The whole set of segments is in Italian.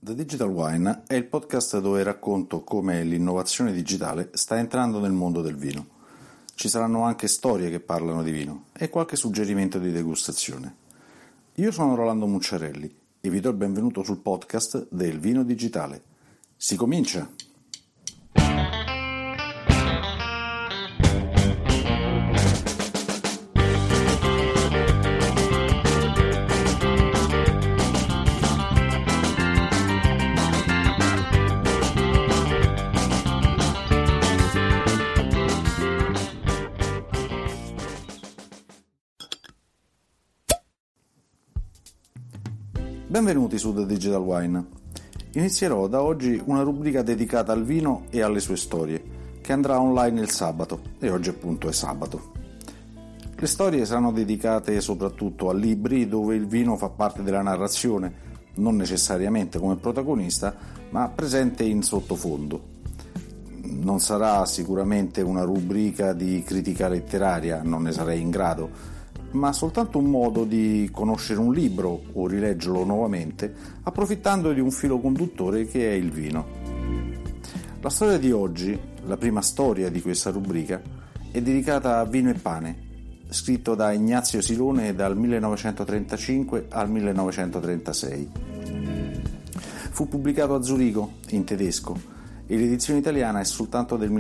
The Digital Wine è il podcast dove racconto come l'innovazione digitale sta entrando nel mondo del vino. Ci saranno anche storie che parlano di vino e qualche suggerimento di degustazione. Io sono Rolando Mucciarelli e vi do il benvenuto sul podcast del Vino Digitale. Si comincia! Benvenuti su The Digital Wine. Inizierò da oggi una rubrica dedicata al vino e alle sue storie, che andrà online il sabato, e oggi appunto è sabato. Le storie saranno dedicate soprattutto a libri dove il vino fa parte della narrazione, non necessariamente come protagonista, ma presente in sottofondo. Non sarà sicuramente una rubrica di critica letteraria, non ne sarei in grado, ma soltanto un modo di conoscere un libro o rileggerlo nuovamente, approfittando di un filo conduttore che è il vino. La storia di oggi, la prima storia di questa rubrica, è dedicata a Vino e pane, scritto da Ignazio Silone dal 1935 al 1936. Fu pubblicato a Zurigo, in tedesco, e l'edizione italiana è soltanto del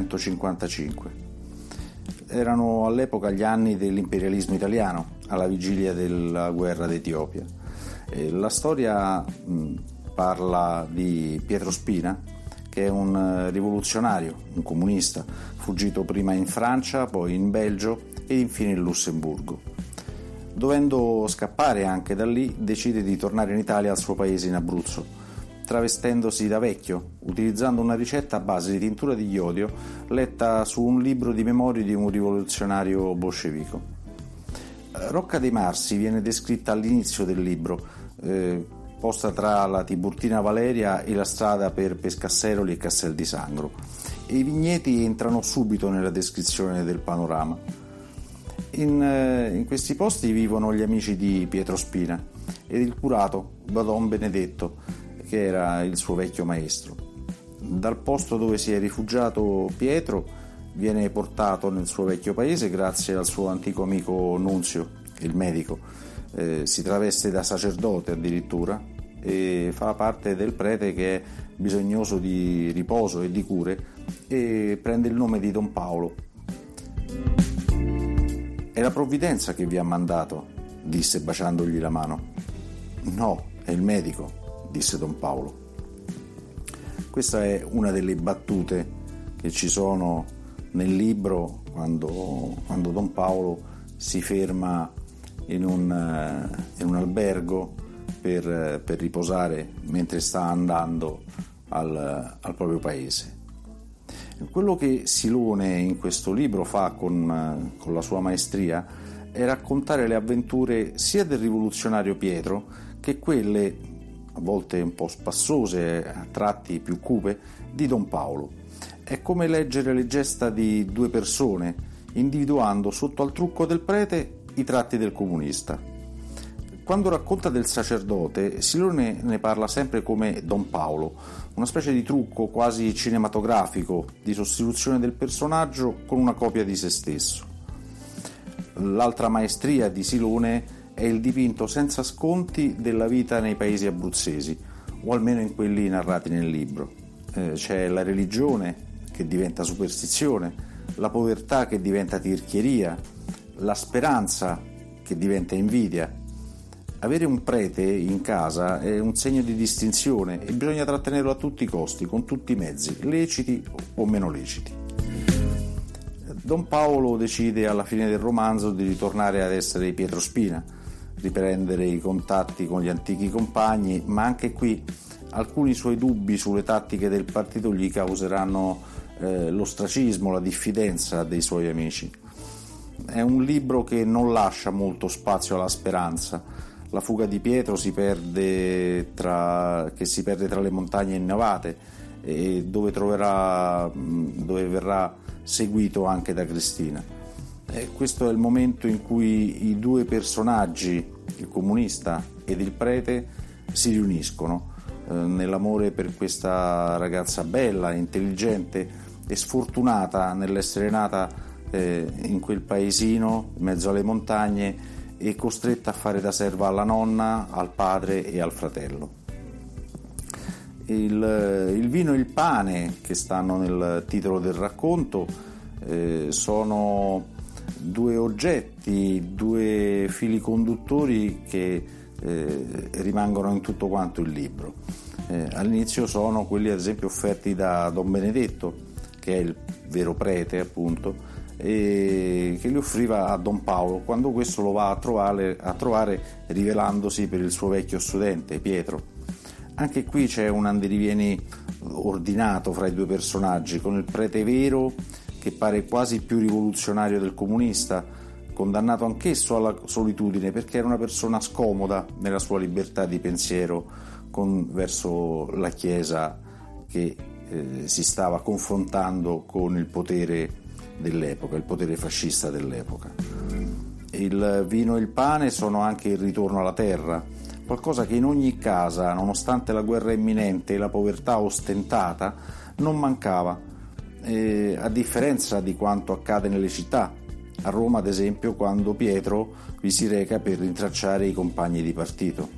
1955. Erano all'epoca gli anni dell'imperialismo italiano, alla vigilia della guerra d'Etiopia. La storia parla di Pietro Spina, che è un rivoluzionario, un comunista, fuggito prima in Francia, poi in Belgio e infine in Lussemburgo. Dovendo scappare anche da lì, decide di tornare in Italia al suo paese in Abruzzo, travestendosi da vecchio, utilizzando una ricetta a base di tintura di iodio letta su un libro di memorie di un rivoluzionario bolscevico. Rocca dei Marsi viene descritta all'inizio del libro, posta tra la Tiburtina Valeria e la strada per Pescasseroli e Castel di Sangro, e i vigneti entrano subito nella descrizione del panorama. In questi posti vivono gli amici di Pietro Spina ed il curato Badon Benedetto, che era il suo vecchio maestro. Dal posto dove si è rifugiato Pietro viene portato nel suo vecchio paese grazie al suo antico amico Nunzio, il medico. Si traveste da sacerdote addirittura e fa parte del prete che è bisognoso di riposo e di cure e prende il nome di Don Paolo. «È la provvidenza che vi ha mandato», disse baciandogli la mano. «No, è il medico», disse Don Paolo. Questa è una delle battute che ci sono nel libro quando Don Paolo si ferma in un albergo per riposare mentre sta andando al proprio paese. Quello che Silone in questo libro fa con la sua maestria è raccontare le avventure sia del rivoluzionario Pietro che quelle a volte un po' spassose, a tratti più cupe, di Don Paolo. È come leggere le gesta di due persone, individuando sotto al trucco del prete i tratti del comunista. Quando racconta del sacerdote, Silone ne parla sempre come Don Paolo, una specie di trucco quasi cinematografico di sostituzione del personaggio con una copia di se stesso. L'altra maestria di Silone è il dipinto senza sconti della vita nei paesi abruzzesi, o almeno in quelli narrati nel libro. C'è la religione che diventa superstizione, la povertà che diventa tirchieria, la speranza che diventa invidia. Avere un prete in casa è un segno di distinzione e bisogna trattenerlo a tutti i costi, con tutti i mezzi, leciti o meno leciti. Don Paolo decide alla fine del romanzo di ritornare ad essere Pietro Spina, riprendere i contatti con gli antichi compagni, ma anche qui alcuni suoi dubbi sulle tattiche del partito gli causeranno l'ostracismo, la diffidenza dei suoi amici. È un libro che non lascia molto spazio alla speranza. La fuga di Pietro si perde tra le montagne innevate e dove verrà seguito anche da Cristina. Questo è il momento in cui i due personaggi, il comunista ed il prete, si riuniscono nell'amore per questa ragazza bella, intelligente e sfortunata nell'essere nata in quel paesino in mezzo alle montagne e costretta a fare da serva alla nonna, al padre e al fratello. Il vino e il pane che stanno nel titolo del racconto sono due oggetti, due fili conduttori che rimangono in tutto quanto il libro. All'inizio sono quelli ad esempio offerti da Don Benedetto, che è il vero prete appunto, e che li offriva a Don Paolo quando questo lo va a trovare rivelandosi per il suo vecchio studente Pietro. Anche qui c'è un andirivieni ordinato fra i due personaggi, con il prete vero che pare quasi più rivoluzionario del comunista, condannato anch'esso alla solitudine perché era una persona scomoda nella sua libertà di pensiero verso la Chiesa che si stava confrontando con il potere dell'epoca, il potere fascista dell'epoca. Il vino e il pane sono anche il ritorno alla terra, qualcosa che in ogni casa, nonostante la guerra imminente e la povertà ostentata, non mancava, a differenza di quanto accade nelle città. A Roma, ad esempio, quando Pietro vi si reca per rintracciare i compagni di partito.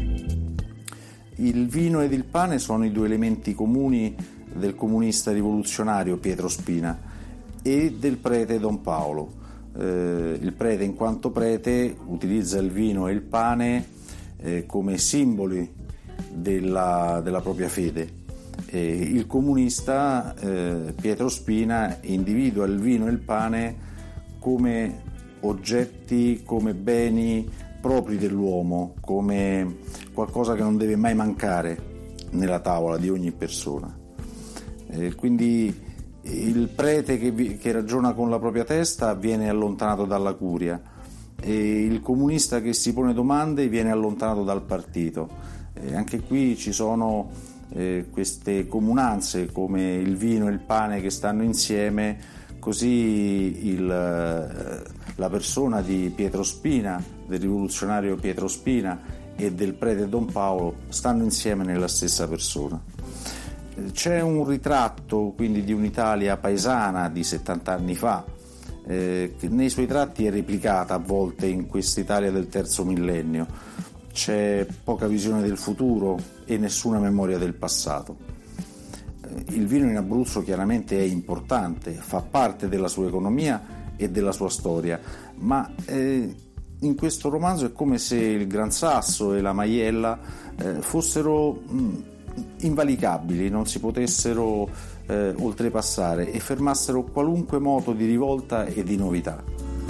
Il vino ed il pane sono i due elementi comuni del comunista rivoluzionario Pietro Spina e del prete Don Paolo. Il prete, in quanto prete, utilizza il vino e il pane come simboli della propria fede. Il comunista Pietro Spina individua il vino e il pane come oggetti, come beni propri dell'uomo, come qualcosa che non deve mai mancare nella tavola di ogni persona. Quindi il prete che ragiona con la propria testa viene allontanato dalla curia e il comunista che si pone domande viene allontanato dal partito. Anche qui ci sono queste comunanze come il vino e il pane che stanno insieme, così la persona di Pietro Spina, del rivoluzionario Pietro Spina e del prete Don Paolo stanno insieme nella stessa persona. C'è un ritratto quindi di un'Italia paesana di 70 anni fa, che nei suoi tratti è replicata a volte in quest'Italia del terzo millennio. C'è poca visione del futuro e nessuna memoria del passato. Il vino in Abruzzo chiaramente è importante, fa parte della sua economia e della sua storia, ma in questo romanzo è come se il Gran Sasso e la Maiella fossero invalicabili, non si potessero oltrepassare e fermassero qualunque moto di rivolta e di novità.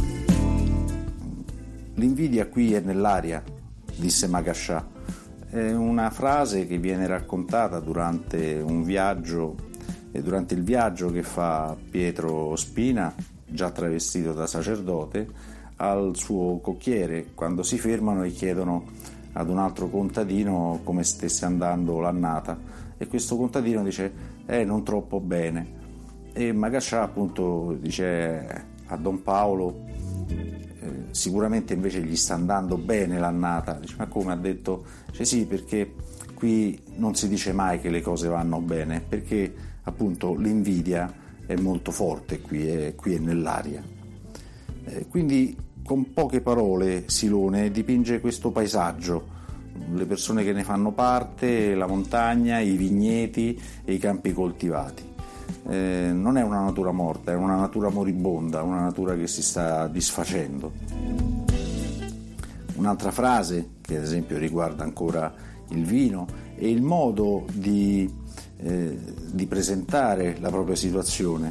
L'invidia qui è nell'aria, disse Magascià. È una frase che viene raccontata durante un viaggio e durante il viaggio che fa Pietro Spina, già travestito da sacerdote, al suo cocchiere, quando si fermano e chiedono ad un altro contadino come stesse andando l'annata, e questo contadino dice non troppo bene, e Magascià appunto dice a Don Paolo sicuramente invece gli sta andando bene l'annata. Dice, ma come? Ha detto, dice, sì, perché qui non si dice mai che le cose vanno bene, perché appunto l'invidia è molto forte qui è nell'aria. Quindi con poche parole Silone dipinge questo paesaggio, le persone che ne fanno parte, la montagna, i vigneti e i campi coltivati. Non è una natura morta, è una natura moribonda, una natura che si sta disfacendo. Un'altra frase che ad esempio riguarda ancora il vino è il modo di presentare la propria situazione.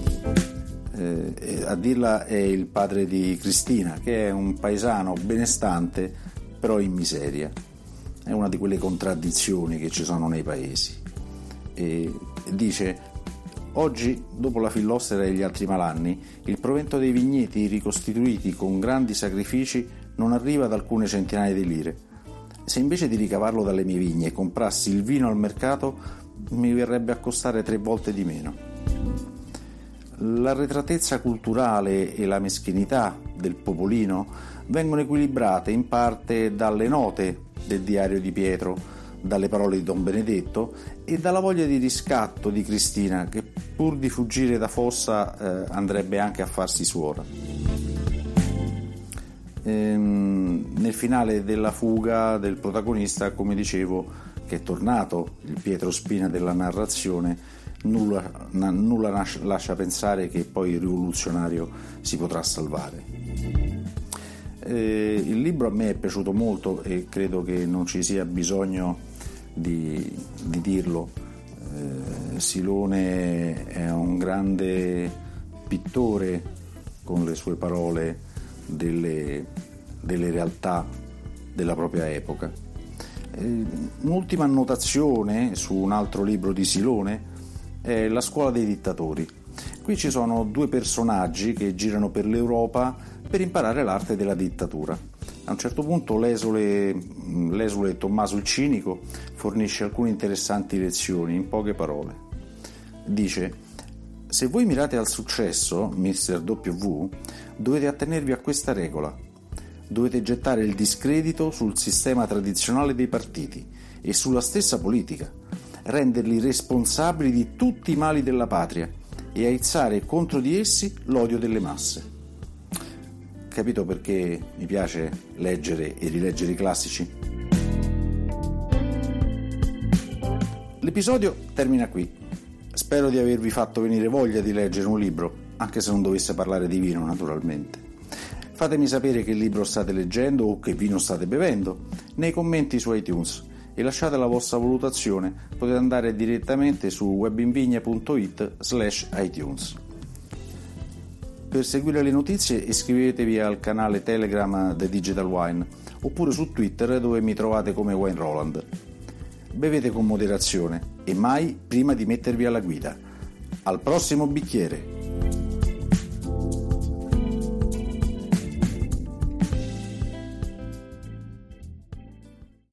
A dirla è il padre di Cristina, che è un paesano benestante però in miseria. È una di quelle contraddizioni che ci sono nei paesi. E dice: oggi, dopo la fillossera e gli altri malanni, il provento dei vigneti ricostituiti con grandi sacrifici non arriva ad alcune centinaia di lire. Se invece di ricavarlo dalle mie vigne comprassi il vino al mercato, mi verrebbe a costare 3 volte di meno. L'arretratezza culturale e la meschinità del popolino vengono equilibrate in parte dalle note del diario di Pietro, dalle parole di Don Benedetto e dalla voglia di riscatto di Cristina, che pur di fuggire da Fossa andrebbe anche a farsi suora. Nel finale della fuga del protagonista, come dicevo, che è tornato il Pietro Spina della narrazione, nulla lascia pensare che poi il rivoluzionario si potrà salvare. Il libro a me è piaciuto molto e credo che non ci sia bisogno di dirlo. Silone è un grande pittore con le sue parole delle realtà della propria epoca. Un'ultima annotazione su un altro libro di Silone è La scuola dei dittatori. Qui ci sono due personaggi che girano per l'Europa per imparare l'arte della dittatura. A un certo punto l'esule Tommaso il Cinico fornisce alcune interessanti lezioni in poche parole. Dice: se voi mirate al successo, Mr. W, dovete attenervi a questa regola. Dovete gettare il discredito sul sistema tradizionale dei partiti e sulla stessa politica, renderli responsabili di tutti i mali della patria e aizzare contro di essi l'odio delle masse. Capito perché mi piace leggere e rileggere i classici? L'episodio termina qui. Spero di avervi fatto venire voglia di leggere un libro, anche se non dovesse parlare di vino, naturalmente. Fatemi sapere che libro state leggendo o che vino state bevendo nei commenti su iTunes e lasciate la vostra valutazione. Potete andare direttamente su webinvigna.it/iTunes. Per seguire le notizie iscrivetevi al canale Telegram The Digital Wine oppure su Twitter, dove mi trovate come Wine Roland. Bevete con moderazione e mai prima di mettervi alla guida. Al prossimo bicchiere!